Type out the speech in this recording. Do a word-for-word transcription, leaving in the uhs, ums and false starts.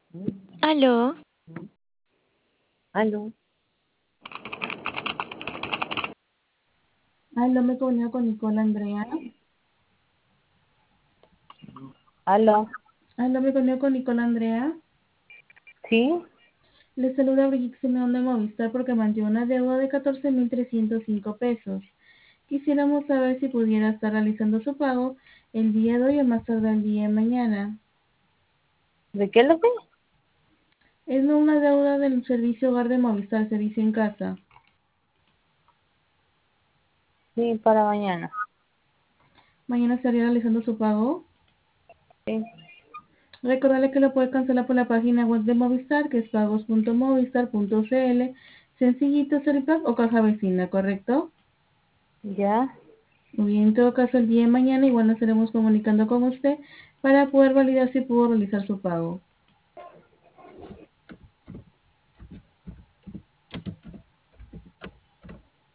Aló, Aló, Aló, me comunico con Nicola Andrea. aló, Aló, me comunico con Nicola Andrea. ¿sí? Le saluda Brigitte Simeón de Movistar porque mantiene una deuda de catorce mil trescientos cinco pesos. Quisiéramos saber si pudiera estar realizando su pago el día de hoy o más tarde el día de mañana. ¿De qué lo que? Es una deuda del servicio hogar de Movistar, servicio en casa. Sí, para mañana. Mañana estaría realizando su pago. Sí, Recordarle que lo puede cancelar por la página web de Movistar, que es pagos punto movistar punto cl, sencillito, Seripack o caja vecina, ¿correcto? ya, Muy bien, en todo caso, el día de mañana igual nos estaremos comunicando con usted para poder validar si pudo realizar su pago.